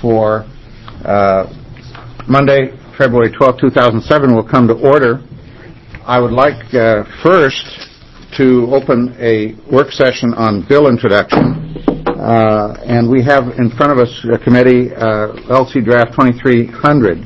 for Monday, February 12, 2007 will come to order. I would like first to open a work session on bill introduction. And we have in front of us a committee, LC Draft 2300.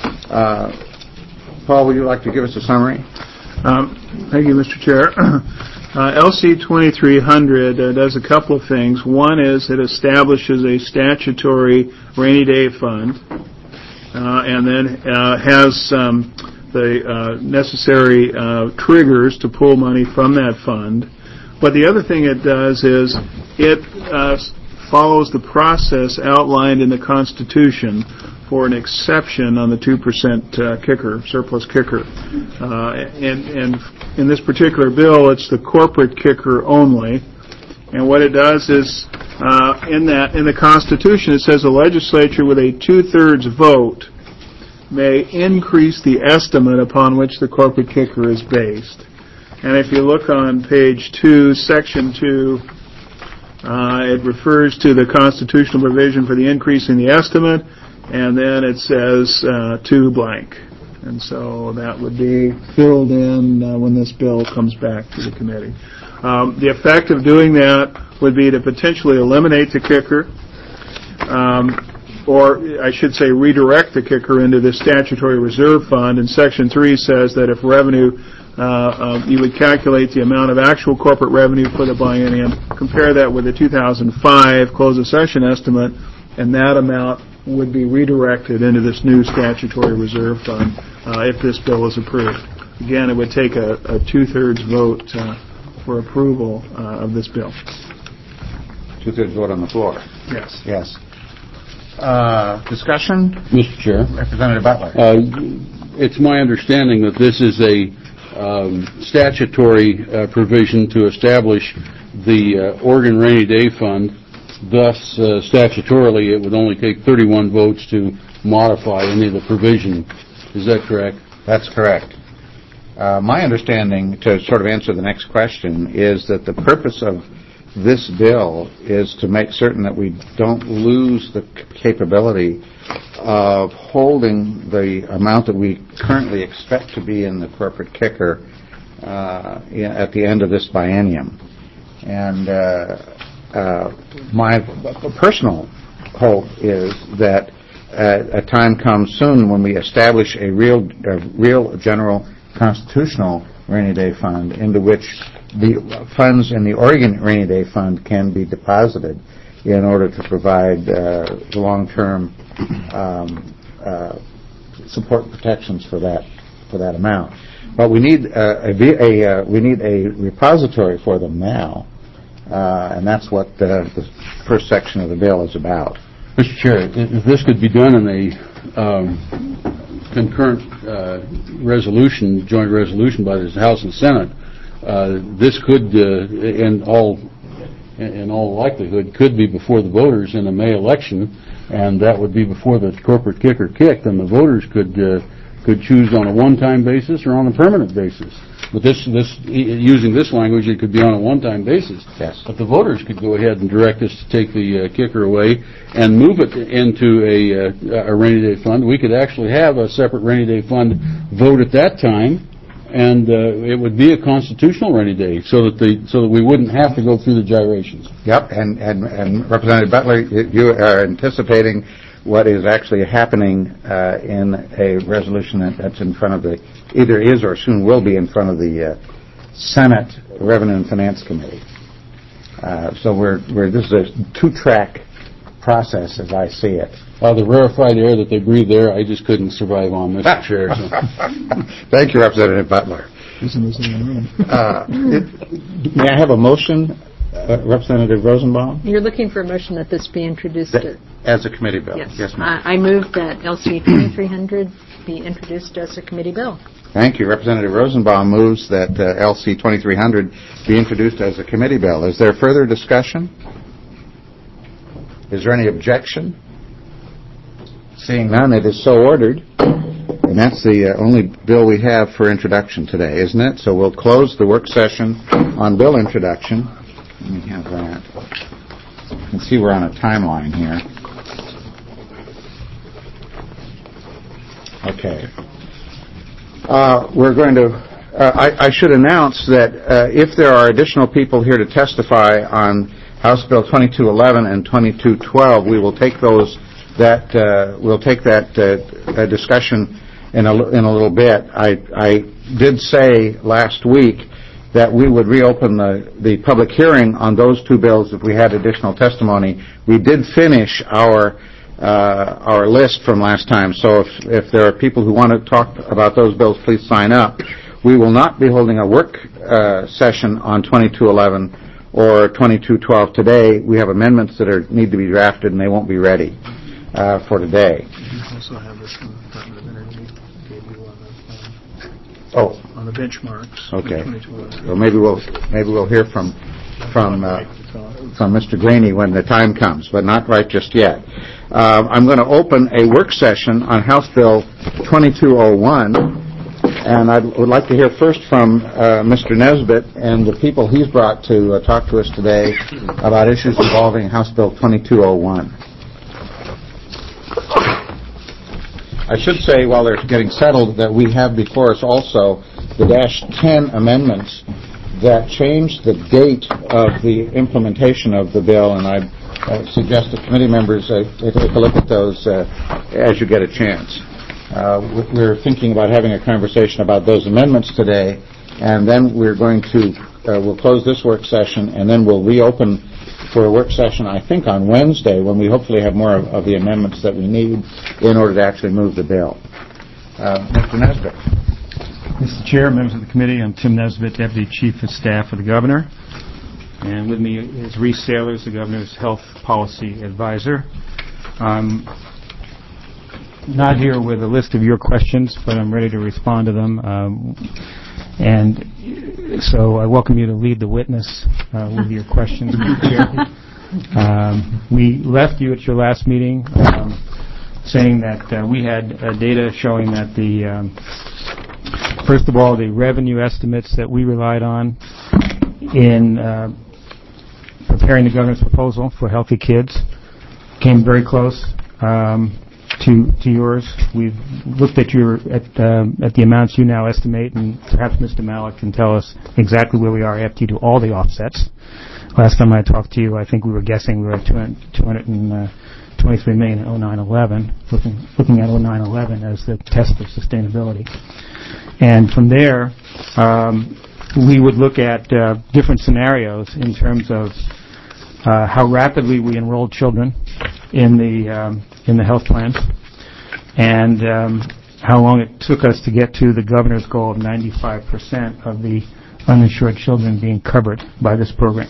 Paul, would you like to give us a summary? Thank you, Mr. Chair. LC 2300 does a couple of things. One is it establishes a statutory rainy day fund, and then has the necessary triggers to pull money from that fund. But the other thing it does is it follows the process outlined in the Constitution for an exception on the 2% kicker, surplus kicker. And in this particular bill, it's the corporate kicker only. And what it does is, in the Constitution, it says the legislature with a 2/3 vote may increase the estimate upon which the corporate kicker is based. And if you look on page 2, section 2, it refers to the constitutional provision for the increase in the estimate, and then it says to blank. And so that would be filled in when this bill comes back to the committee. The effect of doing that would be to potentially eliminate the kicker, or I should say redirect the kicker into the statutory reserve fund. And Section 3 says that if revenue, you would calculate the amount of actual corporate revenue for the biennium, compare that with the 2005 close of session estimate, and that amount would be redirected into this new statutory reserve fund if this bill is approved. Again, it would take a 2/3 vote for approval of this bill. 2/3 vote on the floor. Yes. Yes. Discussion? Mr. Chair. Representative Butler. It's my understanding that this is a statutory provision to establish the Oregon Rainy Day Fund. Thus, statutorily, it would only take 31 votes to modify any of the provision. Is that correct? That's correct. My understanding, to sort of answer the next question, is that the purpose of this bill is to make certain that we don't lose the capability of holding the amount that we currently expect to be in the corporate kicker at the end of this biennium. And my personal hope is that a time comes soon when we establish a real general constitutional rainy day fund into which the funds in the Oregon Rainy Day Fund can be deposited in order to provide long-term support protections for that amount. But we need a repository for them now, and that's what the first section of the bill is about. Mr. Chair, if this could be done in a concurrent resolution, joint resolution by the House and Senate, this could, in all likelihood, could be before the voters in a May election, and that would be before the corporate kicker kicked, and the voters could choose on a one-time basis or on a permanent basis. But using this language, it could be on a one-time basis. Yes. But the voters could go ahead and direct us to take the kicker away and move it into a rainy day fund. We could actually have a separate rainy day fund vote at that time, and it would be a constitutional rainy day, so that we wouldn't have to go through the gyrations. Yep, and Representative Butler, you are anticipating what is actually happening in a resolution that's in front of either is or soon will be in front of the Senate Revenue and Finance Committee. So this is a two-track process as I see it. The rarefied air that they breathe there, I just couldn't survive on, Mr. Chair. So. Thank you, Representative Butler. May I have a motion, Representative Rosenbaum? You're looking for a motion that this be introduced as a committee bill. Yes, ma'am. I move that LC 2300 be introduced as a committee bill. Thank you. Representative Rosenbaum moves that LC 2300 be introduced as a committee bill. Is there further discussion? Is there any objection? Seeing none, it is so ordered. And that's the only bill we have for introduction today, isn't it? So we'll close the work session on bill introduction. Let me have that. You can see we're on a timeline here. Okay. We're going to, I should announce that if there are additional people here to testify on House Bill 2211 and 2212, we will take that discussion in a little bit. I did say last week that we would reopen the public hearing on those two bills if we had additional testimony. We did finish our list from last time, so if there are people who want to talk about those bills, please sign up. We will not be holding a work session on 2211 or 2212 today. We have amendments that need to be drafted, and they won't be ready for today. You also have this one, Department of Energy gave you on the benchmarks. Okay. Well, maybe we'll hear from Mr. Graney when the time comes, but not right just yet. I'm going to open a work session on House Bill 2201, and I would like to hear first from Mr. Nesbitt and the people he's brought to talk to us today about issues involving House Bill 2201. I should say, while they're getting settled, that we have before us also the -10 amendments that change the date of the implementation of the bill, and I suggest that committee members take a look at those as you get a chance. We're thinking about having a conversation about those amendments today, and then we're going to we'll close this work session, and then we'll reopen for a work session, I think, on Wednesday, when we hopefully have more of the amendments that we need in order to actually move the bill. Mr. Nesbitt. Mr. Chair, members of the committee, I'm Tim Nesbitt, Deputy Chief of Staff of the Governor. And with me is Reese Sailors, the Governor's Health Policy Advisor. I'm not here with a list of your questions, but I'm ready to respond to them. And so I welcome you to lead the witness with your questions, Mr. Chair. We left you at your last meeting saying that we had data showing that first of all, the revenue estimates that we relied on in preparing the Governor's proposal for Healthy Kids came very close to yours. We've looked at the amounts you now estimate, and perhaps Mr. Malik can tell us exactly where we are after you do all the offsets. Last time I talked to you, I think we were guessing we were at $223 million in 09-11, looking at 09-11 as the test of sustainability. And from there, we would look at different scenarios in terms of how rapidly we enrolled children in the health plans, and how long it took us to get to the Governor's goal of 95% of the uninsured children being covered by this program.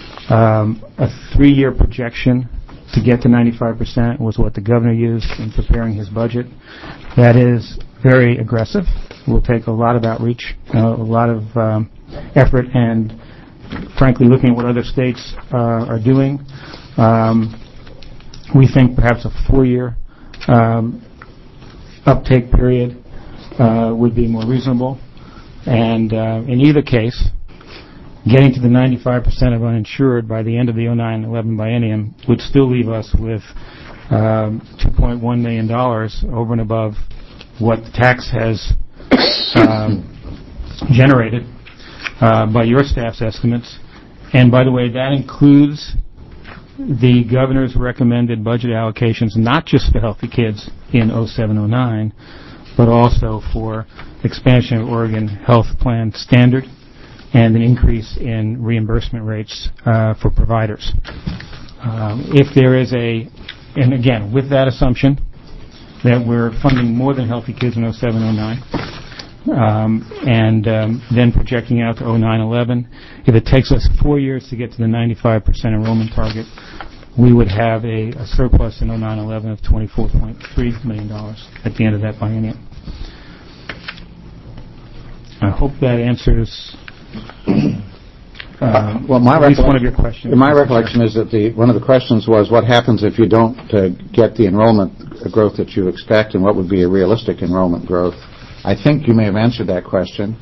A 3-year projection to get to 95% was what the Governor used in preparing his budget. That is very aggressive. It will take a lot of outreach, a lot of effort, and frankly, looking at what other states are doing, we think perhaps a 4-year uptake period would be more reasonable. And in either case, getting to the 95% of uninsured by the end of the 09-11 biennium would still leave us with $2.1 million over and above what the tax has generated by your staff's estimates. And by the way, that includes the Governor's recommended budget allocations, not just for Healthy Kids in 07-09, but also for expansion of Oregon Health Plan Standard and an increase in reimbursement rates for providers. If there is and again, with that assumption that we're funding more than Healthy Kids in 07-09, and then projecting out to 09-11, if it takes us 4 years to get to the 95% enrollment target, we would have a surplus in 09-11 of $24.3 million at the end of that biennium. I hope that answers at least one of your questions. My recollection is that one of the questions was what happens if you don't get the enrollment growth that you expect, and what would be a realistic enrollment growth. I think you may have answered that question.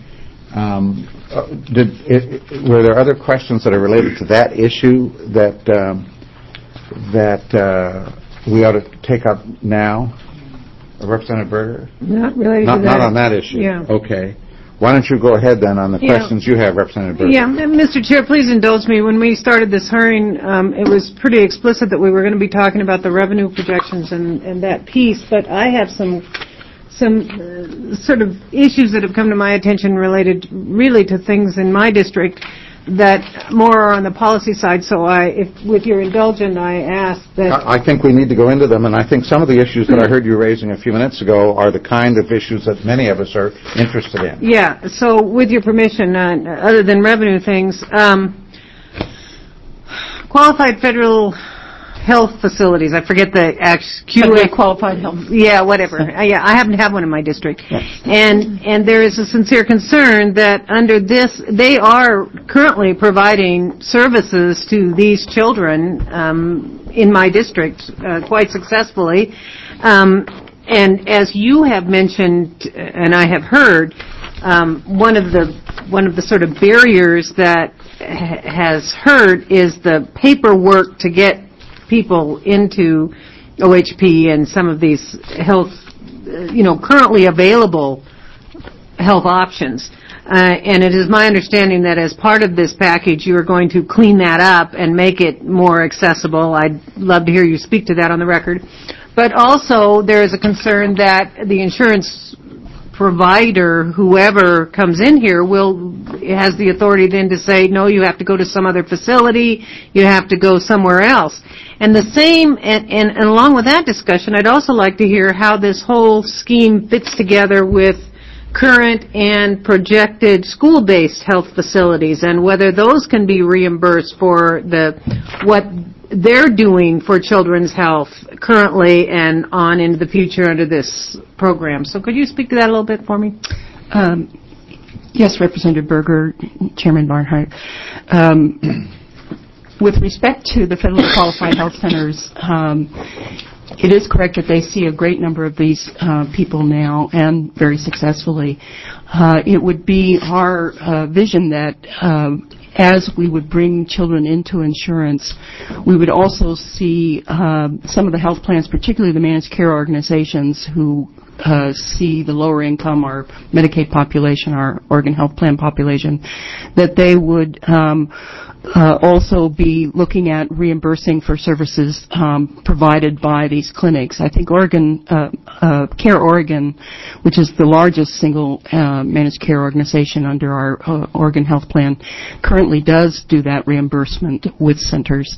Were there other questions that are related to that issue that we ought to take up now? Representative Berger? Not related to that. Not on that issue? Yeah. Okay. Why don't you go ahead then on the questions you have, Representative Berger? Yeah, Mr. Chair, please indulge me. When we started this hearing, it was pretty explicit that we were going to be talking about the revenue projections and that piece, but I have some sort of issues that have come to my attention related really to things in my district that more are on the policy side. So if with your indulgence, I ask that... I think we need to go into them, and I think some of the issues that I heard you raising a few minutes ago are the kind of issues that many of us are interested in. Yeah, so with your permission, other than revenue things, qualified federal health facilities, I forget the QA qualified health. Yeah, whatever. Yeah, I happen to have one in my district. Yes. And there is a sincere concern that under this, they are currently providing services to these children in my district quite successfully. And as you have mentioned, and I have heard, one of the sort of barriers that has heard is the paperwork to get people into OHP and some of these health, currently available health options. And it is my understanding that as part of this package, you are going to clean that up and make it more accessible. I'd love to hear you speak to that on the record. But also, there is a concern that the insurance provider, whoever comes in here, has the authority then to say, no, you have to go to some other facility, you have to go somewhere else. And the same, and along with that discussion, I'd also like to hear how this whole scheme fits together with current and projected school-based health facilities and whether those can be reimbursed for what they're doing for children's health currently and on into the future under this program. So could you speak to that a little bit for me? Yes, Representative Berger, Chairman Barnhart. With respect to the federally qualified health centers, it is correct that they see a great number of these people now and very successfully. It would be our vision that as we would bring children into insurance, we would also see some of the health plans, particularly the managed care organizations who see the lower income, our Medicaid population, our Oregon Health Plan population, that they would also be looking at reimbursing for services provided by these clinics. I think Care Oregon, which is the largest single managed care organization under our Oregon Health Plan, currently does do that reimbursement with centers.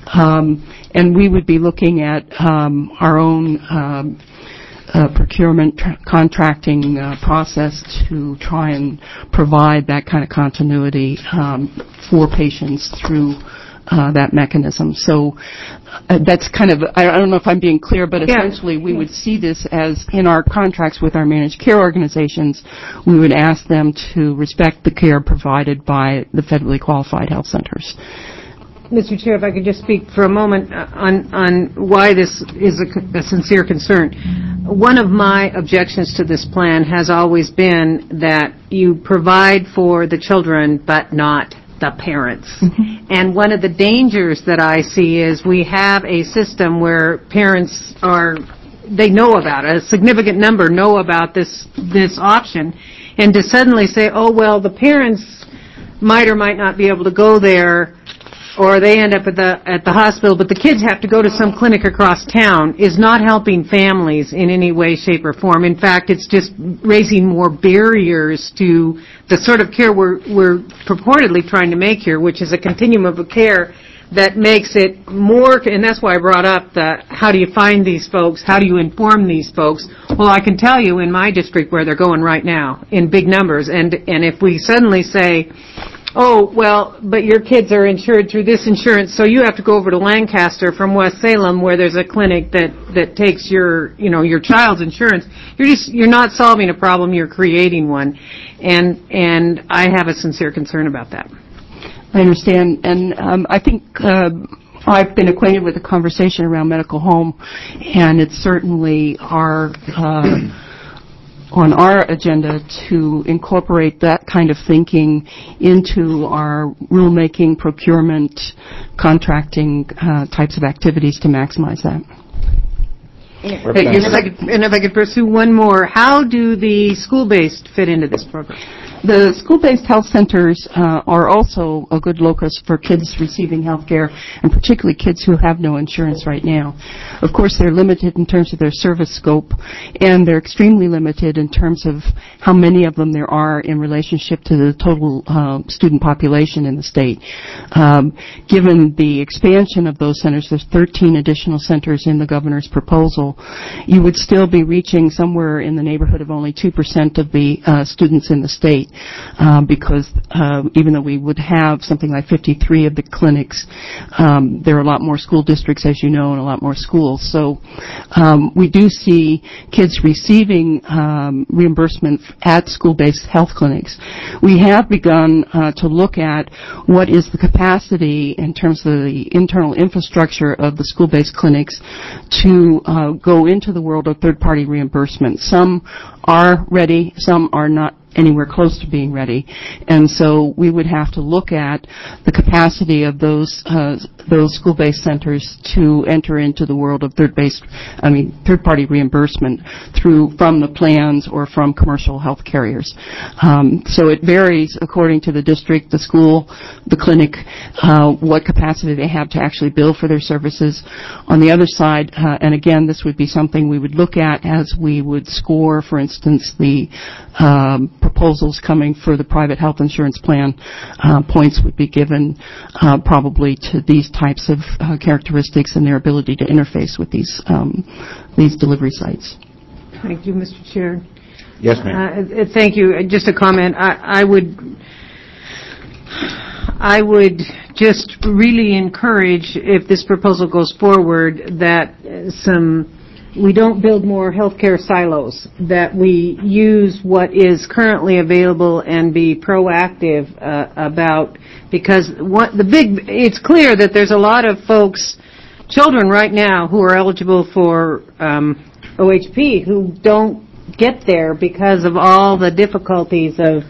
And we would be looking at our own procurement contracting process to try and provide that kind of continuity for patients through that mechanism. So that's kind of, I don't know if I'm being clear, but essentially we would see this as in our contracts with our managed care organizations, we would ask them to respect the care provided by the federally qualified health centers. Mr. Chair, if I could just speak for a moment on why this is a sincere concern. One of my objections to this plan has always been that you provide for the children but not the parents. Mm-hmm. And one of the dangers that I see is we have a system where parents they know about it, a significant number know about this option, and to suddenly say, oh, well, the parents might or might not be able to go there, or they end up at the hospital, but the kids have to go to some clinic across town, is not helping families in any way, shape, or form. In fact, it's just raising more barriers to the sort of care we're purportedly trying to make here, which is a continuum of care that makes it more, and that's why I brought up how do you find these folks, how do you inform these folks? Well, I can tell you in my district where they're going right now, in big numbers, and if we suddenly say, oh, well, but your kids are insured through this insurance, so you have to go over to Lancaster from West Salem where there's a clinic that takes your child's insurance. You're not solving a problem, you're creating one. And I have a sincere concern about that. I understand. And I think I've been acquainted with the conversation around medical home, and it's certainly on our agenda to incorporate that kind of thinking into our rulemaking, procurement, contracting types of activities to maximize that. And if I could pursue one more, how do the school-based fit into this program? The school-based health centers are also a good locus for kids receiving health care, and particularly kids who have no insurance right now. Of course, they're limited in terms of their service scope, and they're extremely limited in terms of how many of them there are in relationship to the total student population in the state. Given the expansion of those centers, there's 13 additional centers in the governor's proposal, you would still be reaching somewhere in the neighborhood of only 2% of the students in the state. Because even though we would have something like 53 of the clinics, there are a lot more school districts, as you know, and a lot more schools. So we do see kids receiving reimbursement at school-based health clinics. We have begun to look at what is the capacity in terms of the internal infrastructure of the school-based clinics to go into the world of third-party reimbursement. Some are ready, some are not anywhere close to being ready. And so we would have to look at the capacity of those school-based centers to enter into the world of third-party reimbursement from the plans or from commercial health carriers. So it varies according to the district, the school, the clinic, what capacity they have to actually bill for their services. On the other side, and again, this would be something we would look at as we would score, for instance, the proposals coming for the private health insurance plan. Points would be given probably to these types of characteristics and their ability to interface with these delivery sites. Thank you, Mr. Chair. Yes, ma'am. Thank you. Just a comment. I would just really encourage, if this proposal goes forward, that we don't build more healthcare silos, that we use what is currently available and be proactive because it's clear that there's a lot of children right now who are eligible for OHP who don't get there because of all the difficulties of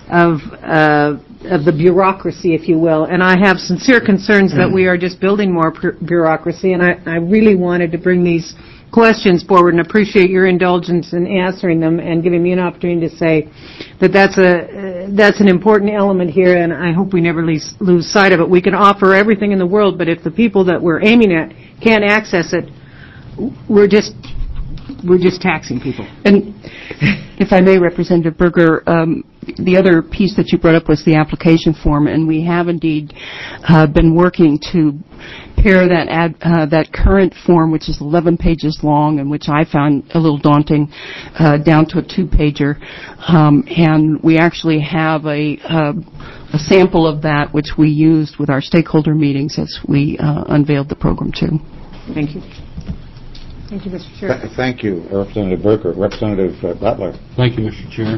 the bureaucracy, if you will. And I have sincere concerns that we are just building more bureaucracy, and I really wanted to bring these questions forward and appreciate your indulgence in answering them and giving me an opportunity to say that that's an important element here, and I hope we never lose sight of it. We can offer everything in the world, but if the people that we're aiming at can't access it, we're just taxing people. And if I may, Representative Berger, the other piece that you brought up was the application form, and we have indeed been working to pair that current form, which is 11 pages long and which I found a little daunting, down to a 2-pager. And we actually have a sample of that which we used with our stakeholder meetings as we unveiled the program too. Thank you. Thank you, Mr. Chair. Thank you, Representative Berger. Representative Butler. Thank you, Mr. Chair.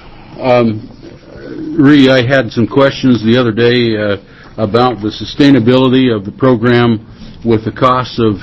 Ree, I had some questions the other day about the sustainability of the program with the costs of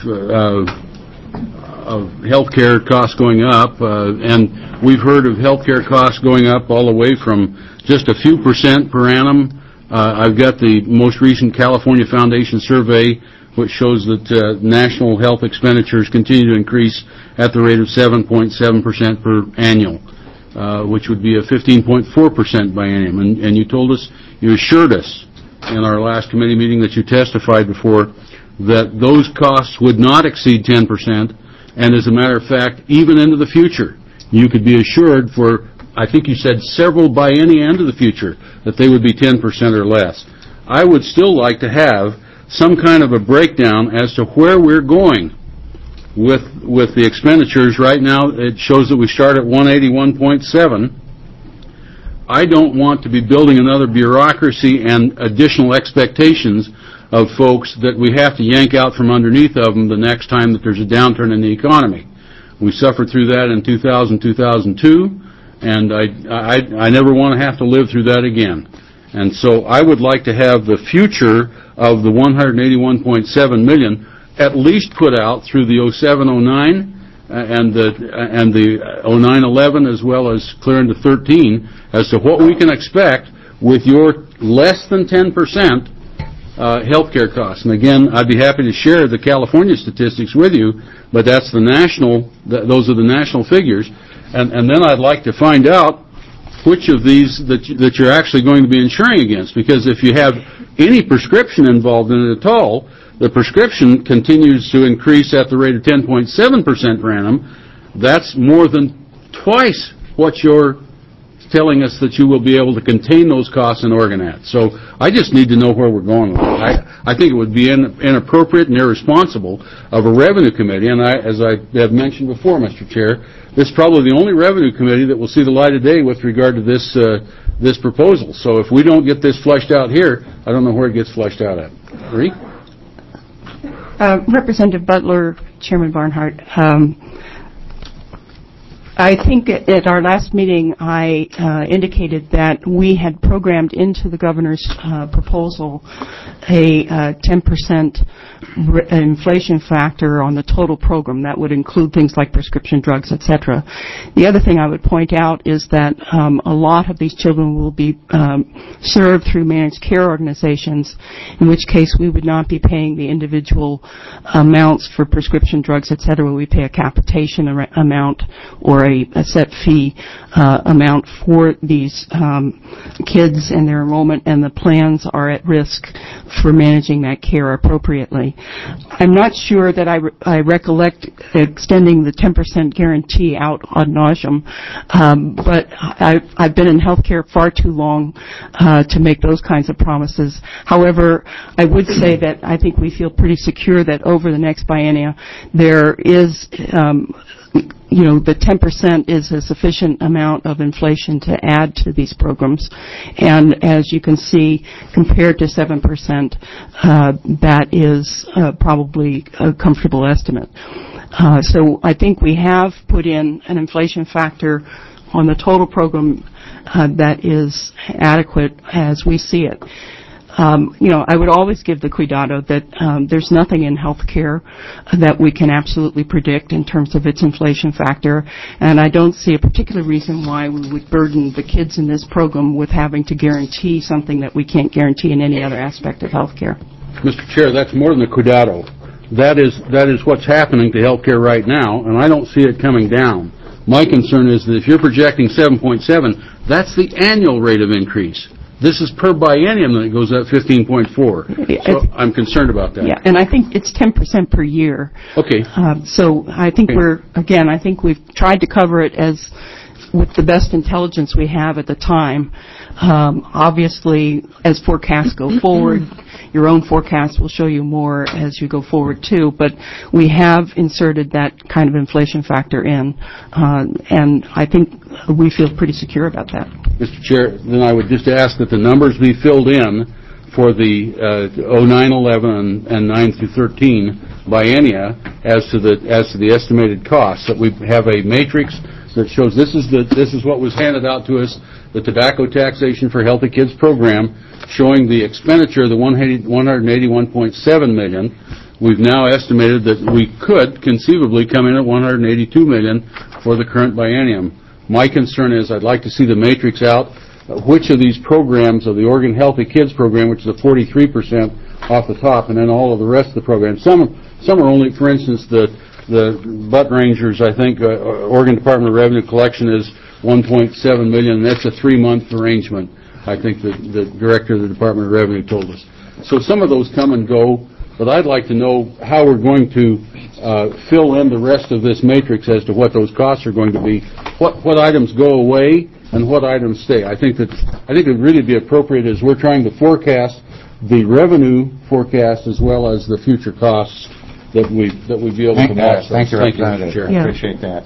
health care costs going up, and we've heard of health care costs going up all the way from just a few % per annum. I've got the most recent California Foundation survey, which shows that national health expenditures continue to increase at the rate of 7.7% per annual, which would be a 15.4% biennium. And you assured us in our last committee meeting that you testified before that those costs would not exceed 10%, and as a matter of fact, even into the future, you could be assured for, I think you said several biennia into the future, that they would be 10% or less. I would still like to have some kind of a breakdown as to where we're going with the expenditures. Right now, it shows that we start at 181.7. I don't want to be building another bureaucracy and additional expectations of folks that we have to yank out from underneath of them the next time that there's a downturn in the economy. We suffered through that in 2000, 2002, and I never want to have to live through that again. And so I would like to have the future of the $181.7 million at least put out through the 07-09 and the 09-11 as well as clear into 13 as to what we can expect with your less than 10% healthcare costs. And again, I'd be happy to share the California statistics with you, but that's the national, those are the national figures. And then I'd like to find out which of these that you're actually going to be insuring against, because if you have any prescription involved in it at all, the prescription continues to increase at the rate of 10.7% per annum. That's more than twice what you're telling us that you will be able to contain those costs in Oregon at. So I just need to know where we're going with it. I think it would be inappropriate and irresponsible of a revenue committee, and as I have mentioned before, Mr. Chair, this is probably the only revenue committee that will see the light of day with regard to this proposal. So if we don't get this fleshed out here, I don't know where it gets fleshed out at. Marie? Representative Butler, Chairman Barnhart, I think at our last meeting I indicated that we had programmed into the governor's proposal a 10% inflation factor on the total program. That would include things like prescription drugs, etc. The other thing I would point out is that a lot of these children will be served through managed care organizations, in which case we would not be paying the individual amounts for prescription drugs, etc. We pay a capitation amount or a set fee amount for these kids and their enrollment, and the plans are at risk for managing that care appropriately. I'm not sure that I recollect extending the 10% guarantee out ad nauseum, but I've been in healthcare far too long to make those kinds of promises. However, I would say that I think we feel pretty secure that over the next biennia there is the 10% is a sufficient amount of inflation to add to these programs. And as you can see, compared to 7%, that is probably a comfortable estimate. So I think we have put in an inflation factor on the total program that is adequate as we see it. I would always give the cuidado that there's nothing in healthcare that we can absolutely predict in terms of its inflation factor, and I don't see a particular reason why we would burden the kids in this program with having to guarantee something that we can't guarantee in any other aspect of healthcare. Mr. Chair, that's more than a cuidado. That is what's happening to healthcare right now, and I don't see it coming down. My concern is that if you're projecting 7.7, that's the annual rate of increase. This is per biennium that it goes up 15.4. So I'm concerned about that. Yeah, and I think it's 10% per year. Okay. So I think I think we've tried to cover it as with the best intelligence we have at the time. Obviously, as forecasts go forward, your own forecast will show you more as you go forward too, but we have inserted that kind of inflation factor in, and I think we feel pretty secure about that. Mr. Chair, then I would just ask that the numbers be filled in for the 09-11 and 9-13 biennia as to the estimated costs, that we have a matrix that shows this is what was handed out to us, the tobacco taxation for Healthy Kids program, showing the expenditure, the $181.7 million. We've now estimated that we could conceivably come in at $182 million for the current biennium. My concern is I'd like to see the matrix out. Which of these programs of the Oregon Healthy Kids program, which is a 43% off the top, and then all of the rest of the programs. Some are only, for instance, the butt rangers, I think, Oregon Department of Revenue collection is $1.7 million, and that's a 3-month arrangement, I think the director of the Department of Revenue told us. So some of those come and go, but I'd like to know how we're going to fill in the rest of this matrix as to what those costs are going to be, what items go away and what items stay. I think it would really be appropriate as we're trying to forecast the revenue forecast as well as the future costs that we be able to match. Thank you, Representative. Chair. I appreciate that.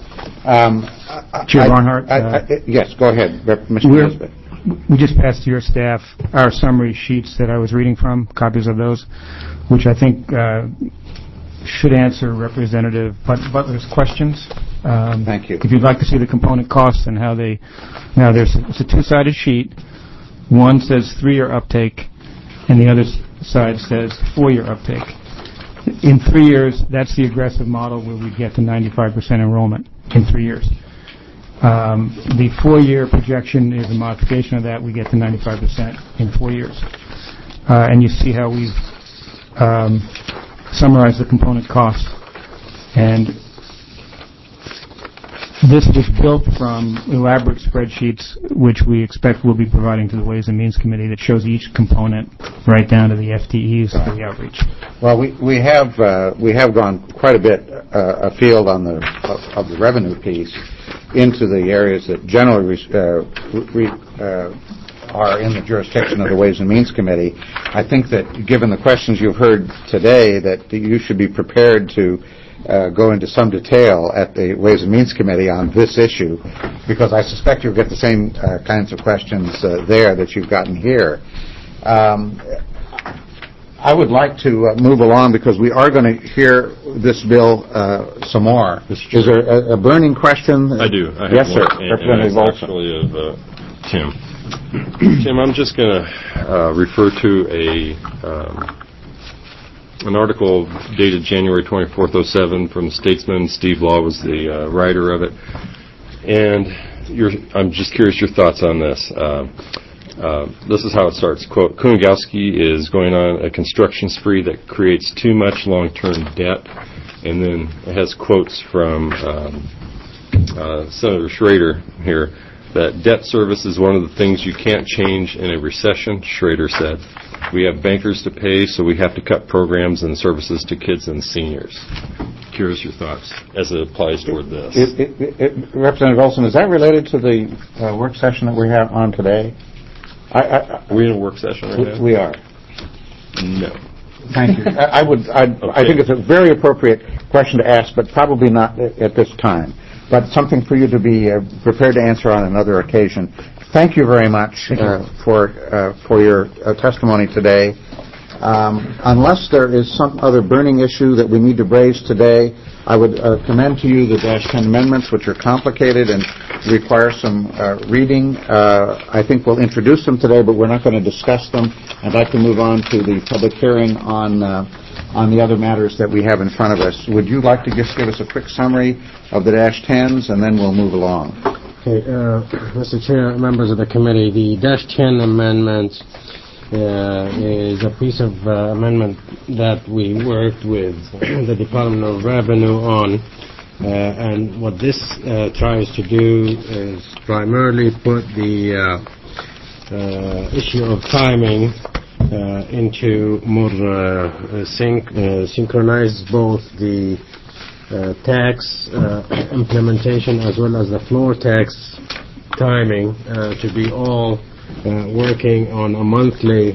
Chair Barnhart? Yes, go ahead, Mr. Nesbitt. We just passed to your staff our summary sheets that I was reading from, copies of those, which I think should answer Representative Butler's questions. Thank you. If you'd like to see the component costs and how they... Now, it's a two-sided sheet. One says 3-year uptake, and the other side says 4-year uptake. In 3 years, that's the aggressive model where we get to 95% enrollment in 3 years. The 4-year projection is a modification of that. We get to 95% in 4 years. and you see how we've summarized the component costs. And this was built from elaborate spreadsheets, which we expect we'll be providing to the Ways and Means Committee, that shows each component right down to the FTEs for the outreach. Well, we have gone quite a bit afield on of the revenue piece into the areas that generally are in the jurisdiction of the Ways and Means Committee. I think that given the questions you've heard today, that you should be prepared to go into some detail at the Ways and Means Committee on this issue, because I suspect you'll get the same kinds of questions there that you've gotten here. I would like to move along because we are going to hear this bill some more. Is there a burning question? I do. I have yes, one, sir. Representative and it's actually of Tim. Tim, I'm just going to refer to an article dated January 24th, 2007 from the Statesman. Steve Law was the writer of it. And I'm just curious your thoughts on this. This is how it starts. Quote, Kunigowski is going on a construction spree that creates too much long-term debt. And then it has quotes from Senator Schrader here, that debt service is one of the things you can't change in a recession, Schrader said. We have bankers to pay, so we have to cut programs and services to kids and seniors. Curious your thoughts as it applies toward this. Representative Olson, is that related to the work session that we have on today? Are we in a work session right now? We are. No. Thank you. I think it's a very appropriate question to ask, but probably not at this time. But something for you to be prepared to answer on another occasion. Thank you very much for your testimony today. Unless there is some other burning issue that we need to raise today, I would commend to you the -10 amendments, which are complicated and require some reading. I think we'll introduce them today, but we're not going to discuss them. I'd like to move on to the public hearing on the other matters that we have in front of us. Would you like to just give us a quick summary of the -10s, and then we'll move along? Okay, Mr. Chair, members of the committee, the -10 amendment is a piece of amendment that we worked with the Department of Revenue on, and what this tries to do is primarily put the issue of timing into more synchronize both the tax implementation as well as the floor tax timing to be all working on a monthly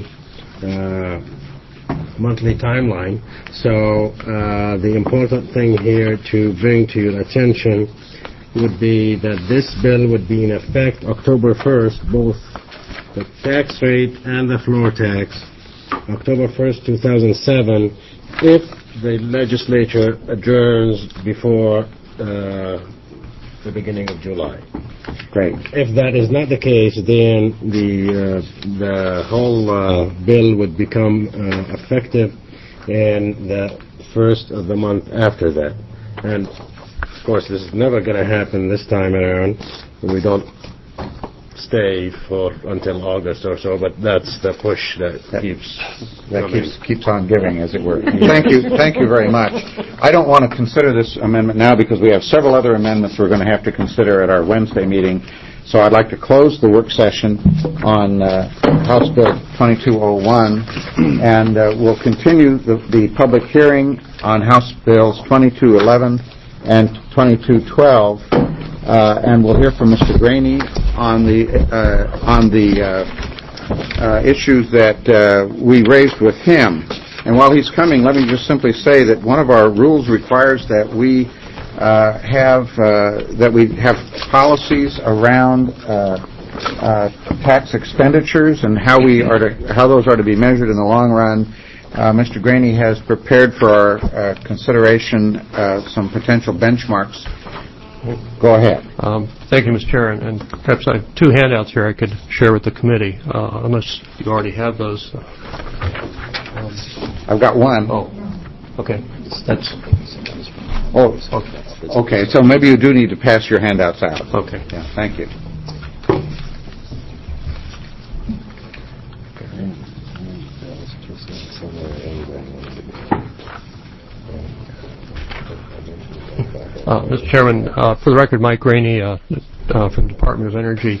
timeline. So the important thing here to bring to your attention would be that this bill would be in effect October 1st, both the tax rate and the floor tax, October 1st, 2007, if the legislature adjourns before the beginning of July. Great. If that is not the case, then the whole bill would become effective in the first of the month after that. And of course, this is never going to happen this time around. We don't stay until August or so, but that's the push that keeps on giving, as it were. Thank you very much. I don't want to consider this amendment now because we have several other amendments we're going to have to consider at our Wednesday meeting. So I'd like to close the work session on House Bill 2201, and we'll continue the public hearing on House Bills 2211 and 2212. And we'll hear from Mr. Graney on the issues that we raised with him. And while he's coming, let me just simply say that one of our rules requires that we have policies around tax expenditures and how those are to be measured in the long run. Mr. Graney has prepared for our consideration some potential benchmarks. Go ahead. Thank you, Mr. Chair, and perhaps I have two handouts here I could share with the committee, unless you already have those. I've got one. Oh, okay. Okay. So maybe you do need to pass your handouts out. Okay. Yeah. Thank you. Mr. Chairman, for the record, Mike Rainey from the Department of Energy.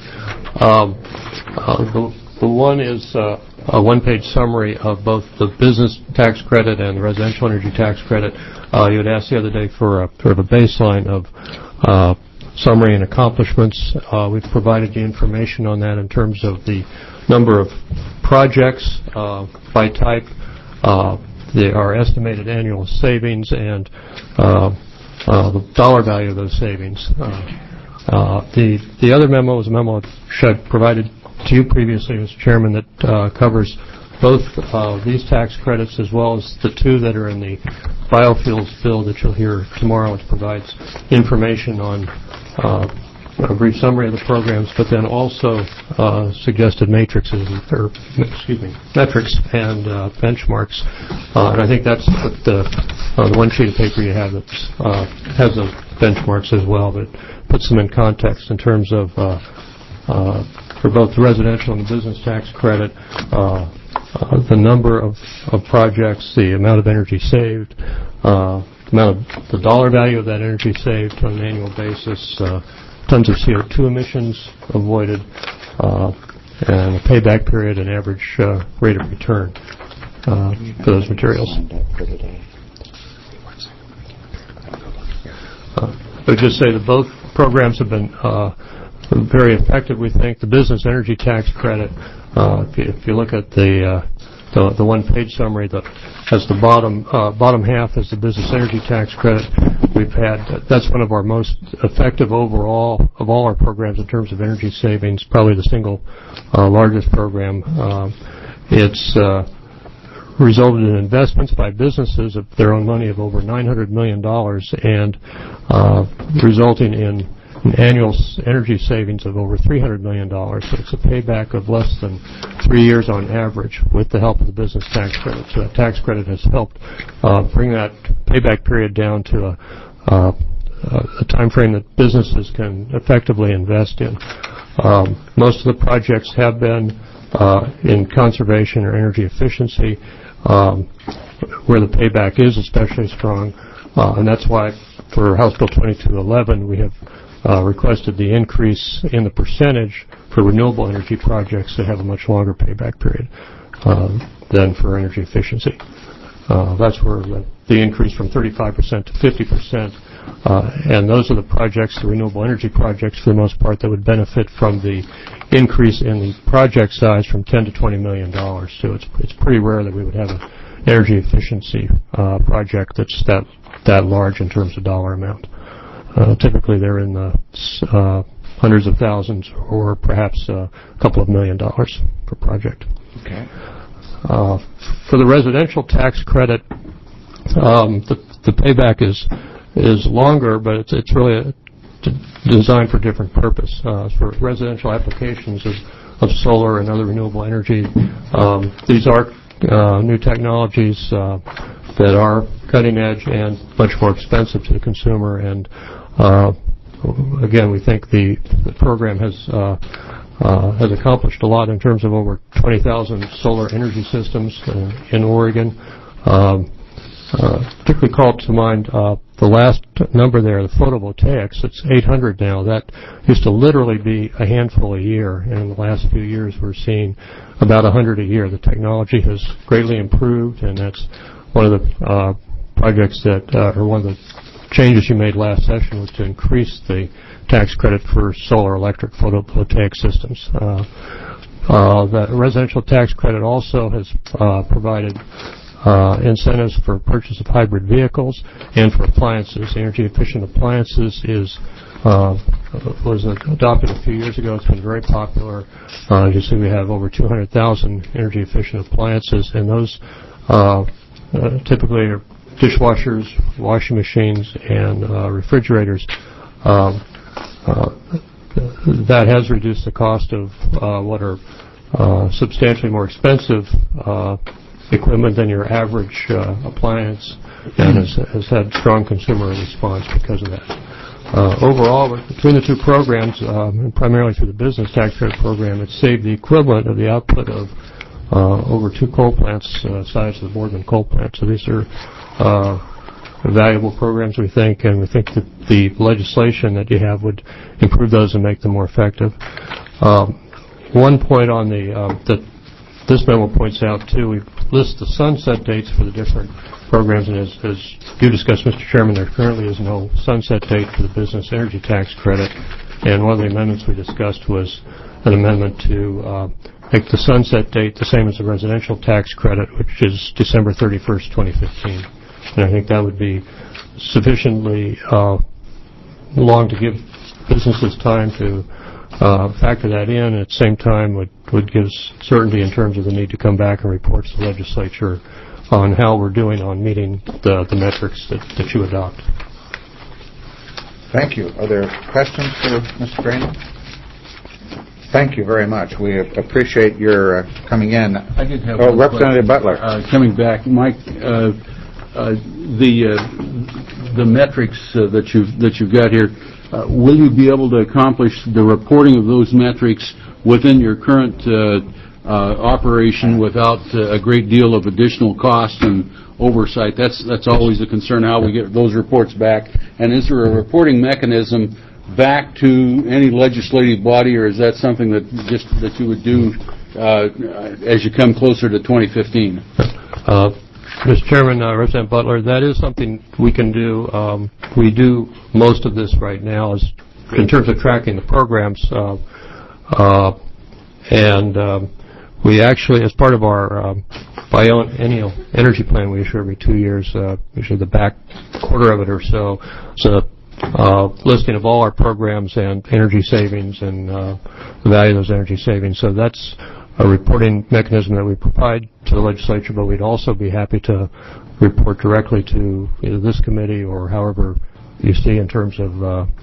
The one is a one-page summary of both the business tax credit and the residential energy tax credit. You had asked the other day for sort of a baseline of summary and accomplishments. We've provided you information on that in terms of the number of projects by type, our estimated annual savings, and the dollar value of those savings. The other memo is a memo that I provided to you previously, Mr. Chairman, that covers both these tax credits as well as the two that are in the biofuels bill that you'll hear tomorrow, which provides information on a brief summary of the programs, but then also suggested metrics and benchmarks. And I think that's what the one sheet of paper you have that has those benchmarks as well, but puts them in context in terms of for both the residential and the business tax credit, the number of projects, the amount of energy saved, the dollar value of that energy saved on an annual basis, tons of CO2 emissions avoided, and a payback period and average rate of return for those materials. I would just say that both programs have been very effective, we think. The business energy tax credit, if you look at the one-page summary that has the bottom half is the business energy tax credit. That's one of our most effective overall of all our programs in terms of energy savings, probably the single largest program. It's resulted in investments by businesses of their own money of over $900 million and resulting in an annual energy savings of over $300 million. So it's a payback of less than 3 years on average with the help of the business tax credit. So that tax credit has helped bring that payback period down to a time frame that businesses can effectively invest in. Most of the projects have been in conservation or energy efficiency, where the payback is especially strong. And that's why for House Bill 2211 we have requested the increase in the percentage for renewable energy projects that have a much longer payback period than for energy efficiency. That's where the increase from 35% to 50%, and those are the projects, the renewable energy projects for the most part, that would benefit from the increase in the project size from $10 to $20 million. So it's pretty rare that we would have an energy efficiency project that's that large in terms of dollar amount. Typically, they're in the hundreds of thousands or perhaps a couple of $1 million per project. Okay. For the residential tax credit, the payback is longer, but it's really designed for a different purpose. For residential applications of solar and other renewable energy, these are new technologies that are cutting edge and much more expensive to the consumer. And again, we think the program has accomplished a lot in terms of over 20,000 solar energy systems in Oregon. Particularly called to mind the last number there, the photovoltaics. It's 800 now. That used to literally be a handful a year, and in the last few years we're seeing about 100 a year. The technology has greatly improved, and that's one of the projects that, or one of the changes you made last session was to increase the tax credit for solar electric photovoltaic systems. The residential tax credit also has provided incentives for purchase of hybrid vehicles and for appliances. Energy efficient appliances was adopted a few years ago. It's been very popular. You see we have over 200,000 energy efficient appliances, and those typically are dishwashers, washing machines, and refrigerators. That has reduced the cost of what are substantially more expensive equipment than your average appliance, and has had strong consumer response because of that. Overall, between the two programs, and primarily through the business tax credit program, it's saved the equivalent of the output of over two coal plants the size of the Boardman coal plant. So these are valuable programs, we think, and we think that the legislation that you have would improve those and make them more effective. One point on that this memo points out, too, we list the sunset dates for the different programs, and as you discussed, Mr. Chairman, there currently is no sunset date for the business energy tax credit, and one of the amendments we discussed was an amendment to make the sunset date the same as the residential tax credit, which is December 31st, 2015. And I think that would be sufficiently long to give businesses time to factor that in, and at the same time would give certainty in terms of the need to come back and report to the legislature on how we're doing on meeting the metrics that you adopt. Thank you. Are there questions for Mr. Graney? Thank you very much. We appreciate your coming in. I did have Representative Butler. Coming back, Mike, the metrics that you've got here, will you be able to accomplish the reporting of those metrics within your current operation without a great deal of additional cost and oversight? That's always a concern, how we get those reports back. And is there a reporting mechanism back to any legislative body, or is that something that you would do as you come closer to 2015? Mr. Chairman, Representative Butler, that is something we can do. We do most of this right now in terms of tracking the programs. We actually, as part of our biennial energy plan we issue every 2 years, usually the back quarter of it or so, it's a listing of all our programs and energy savings and the value of those energy savings. So that's a reporting mechanism that we provide to the legislature, but we'd also be happy to report directly to either this committee or however you see in terms of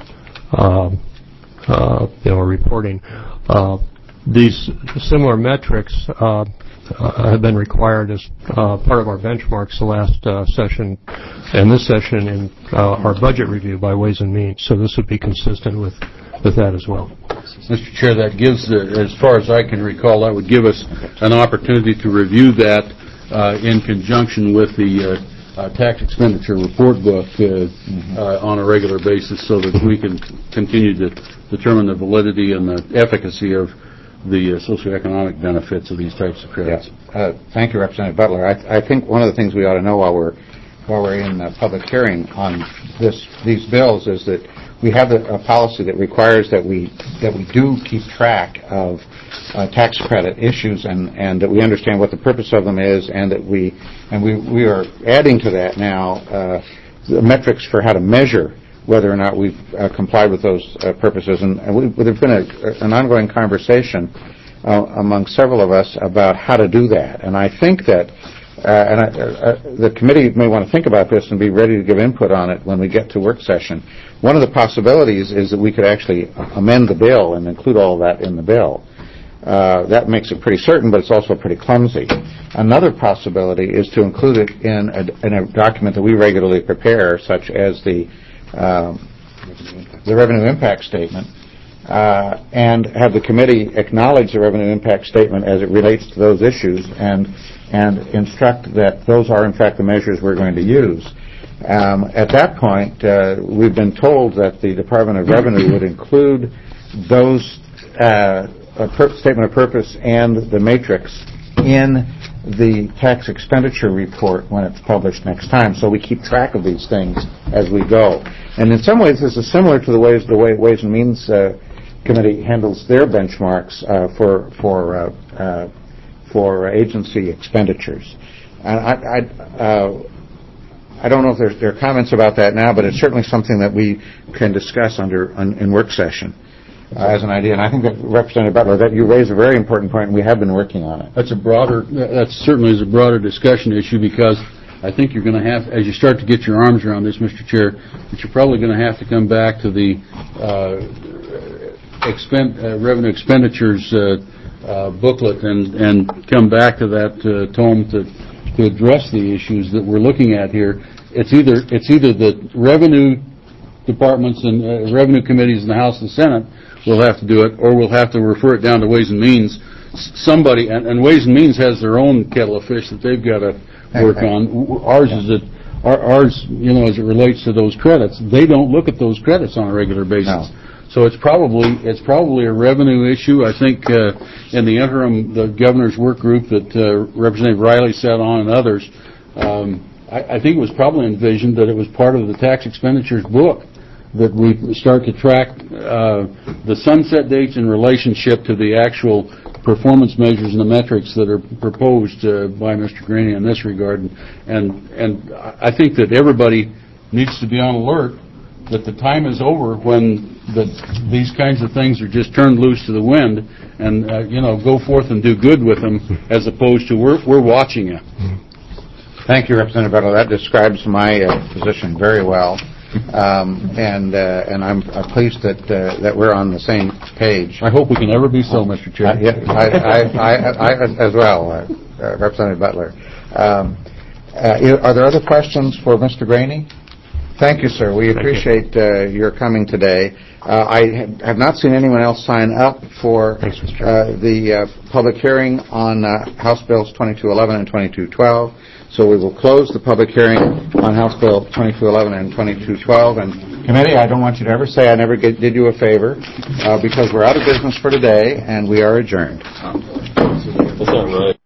reporting. These similar metrics have been required as part of our benchmarks the last session and this session in our budget review by Ways and Means. So this would be consistent with that as well. Mr. Chair, that gives, as far as I can recall, that would give us an opportunity to review that in conjunction with the tax expenditure report book on a regular basis so that we can continue to determine the validity and the efficacy of the socioeconomic benefits of these types of credits. Yeah. Thank you, Representative Butler. I think one of the things we ought to know while we're in the public hearing on these bills is that we have a policy that requires that we do keep track of tax credit issues and that we understand what the purpose of them is, and that we are adding to that now the metrics for how to measure whether or not we've complied with those purposes. And there's been an ongoing conversation among several of us about how to do that. And I think that the committee may want to think about this and be ready to give input on it when we get to work session. One of the possibilities is that we could actually amend the bill and include all of that in the bill. That makes it pretty certain, but it's also pretty clumsy. Another possibility is to include it in a document that we regularly prepare, such as the revenue impact statement, and have the committee acknowledge the revenue impact statement as it relates to those issues and instruct that those are in fact the measures we're going to use. At that point, we've been told that the Department of Revenue would include those statement of purpose and the matrix in the tax expenditure report when it's published next time, so we keep track of these things as we go. And in some ways, this is similar to the way Ways and Means Committee handles their benchmarks for agency expenditures. And I don't know if there are comments about that now, but it's certainly something that we can discuss in work session as an idea. And I think that, Representative Butler, that you raise a very important point, and we have been working on it. That certainly is a broader discussion issue, because I think you're going to have, as you start to get your arms around this, Mr. Chair, that you're probably going to have to come back to the revenue expenditures booklet and come back to that tome to address the issues that we're looking at here. It's either the revenue departments and revenue committees in the House and Senate will have to do it, or we'll have to refer it down to Ways and Means. And Ways and Means has their own kettle of fish that they've got to work on. Ours Ours, as it relates to those credits, they don't look at those credits on a regular basis. No. So it's probably a revenue issue. I think in the interim, the governor's work group that Representative Riley sat on and others, I think it was probably envisioned that it was part of the tax expenditures book, that we start to track the sunset dates in relationship to the actual performance measures and the metrics that are proposed by Mr. Graney in this regard. And I think that everybody needs to be on alert that the time is over when these kinds of things are just turned loose to the wind and, go forth and do good with them, as opposed to we're watching you. Thank you, Representative Butler. That describes my position very well. And I'm pleased that we're on the same page. I hope we can never be so, Mr. Chair. I as well, Representative Butler. Are there other questions for Mr. Graney? Thank you, sir. We appreciate your coming today. I have not seen anyone else sign up for the public hearing on House Bills 2211 and 2212. So we will close the public hearing on House Bill 2211 and 2212. And committee, I don't want you to ever say I never did you a favor, because we're out of business for today and we are adjourned. That's not right.